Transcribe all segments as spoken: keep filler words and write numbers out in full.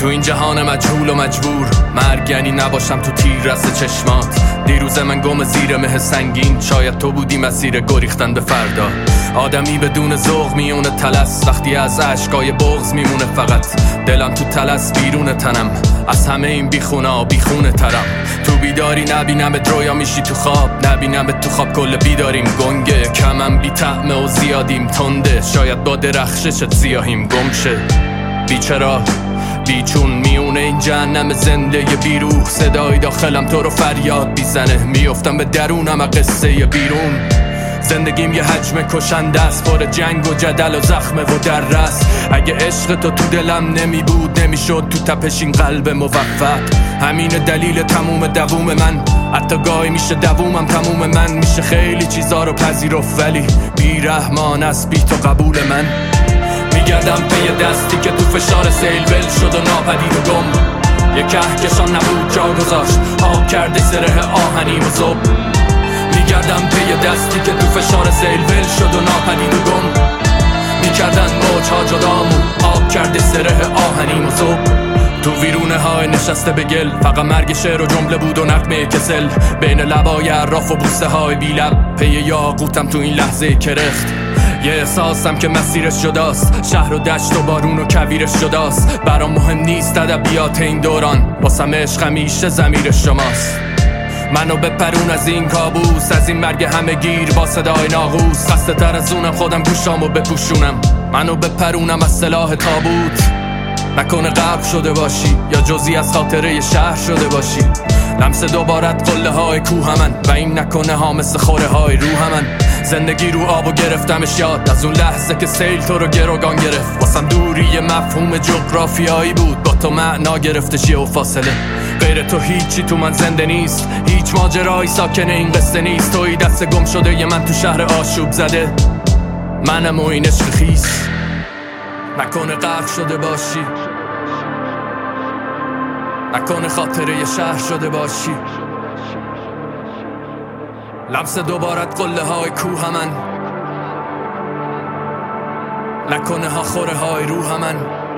تو این جهان مجهول و مجبور، مرگ یعنی نباشم تو تیر رس چشمات. دیروز من گم زیر مه سنگین، شاید تو بودی مسیر گریختن به فردا. آدمی بدون ذوق میونه تلس، وقتی از عشقای بغض میمونه فقط دلم تو تلس بیرون تنم. از همه این بیخونا بیخونه ترم. تو بیداری نبینم رویا میشی تو خواب، نبینم تو خواب کل بیداریم گنگه. کمم بی طعمه و زیادیم تنده، شاید با درخششت سیاهیم گم شه. بیچرا بیچون میونه این جهنم زنده بیروح، صدای داخلم تو رو فریاد بیزنه. میافتم به درونم قصه بیرون. زندگیم یه حجم کشنده است، پر جنگ و جدل و زخمه و دررس. اگه عشق تو تو دلم نمی بود، نمیشد تو تپش این قلب موفق. همین دلیل تموم دووم من، حتی گاهی میشه دوومم تموم من. میشه خیلی چیزا رو پذیرفت ولی بیرحمان است بی تو قبول من. میگردم پی دستی که تو فشار سیل ول شد و ناپدید و گم. یه کهکشان نبود جا گذاشت، آب کرده سره آهنیم و صبح. میگردم پی دستی که تو فشار سیل ول شد و ناپدید و گم. میکردن موجها جدامون، آب کرده سره آهنیم و صبح. تو ویرونه های نشسته به گل، فقط مرگ شعر و جمله بود و نغمه کسل. بین لبای عراف و بوسه های بی لب، پی یاقوتم تو این لحظه کرخت. یه احساسم که مسیرش جداست، شهر و دشت و بارون و کویرش جداست. برام مهم نیست ادبیات این دوران، واسم عشق همیشه ضمیر شماست. منو بپرون از این کابوس، از این مرگ همه گیر با صدای ناقوس. خسته تر از اونم خودم گوشامو بپوشونم، منو بپرونم از سلاح تابوت. نکنه غرق شده باشی یا جزئی از خاطره شهر شده باشی. لمس دوبارت قله های کوه من و این نکنه ها مثل خوره های روح من. زندگی رو آب و گرفتمش یاد، از اون لحظه که سیل تو رو گروگان گرفت. واسم دوری یه مفهوم جغرافیایی بود، با تو معنا گرفتش یه و فاصله. غیر تو هیچی تو من زنده نیست، هیچ ماجرایی ساکن این قصه نیست. توی دست گم شده یه من تو شهر آشوب زده، منم و این عشق خیس. نکنه غرق شده باشی، نکنه خاطره یه شهر شده باشی. لمس دوبارت قله های کوه من، نکنه ها خوره های روح من.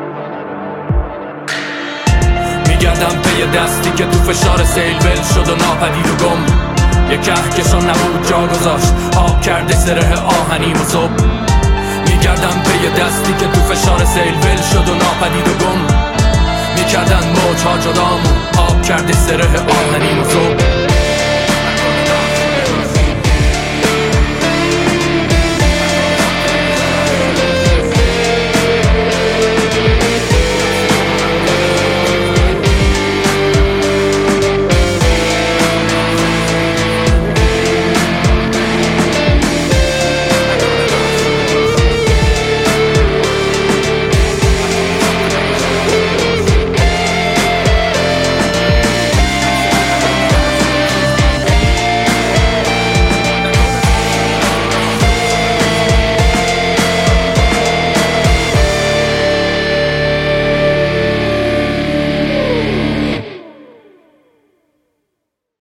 میگردم پی دستی که تو فشار سیل ول شد و ناپدید و گم. یه کهکشان نبود جا گذاشت، آب کرده سره آهنیم و صبح. میگردم پی دستی که تو فشار سیل ول شد و ناپدید و گم. میکردن موجها جدامون، آب کرده سره آهنیم و صبح.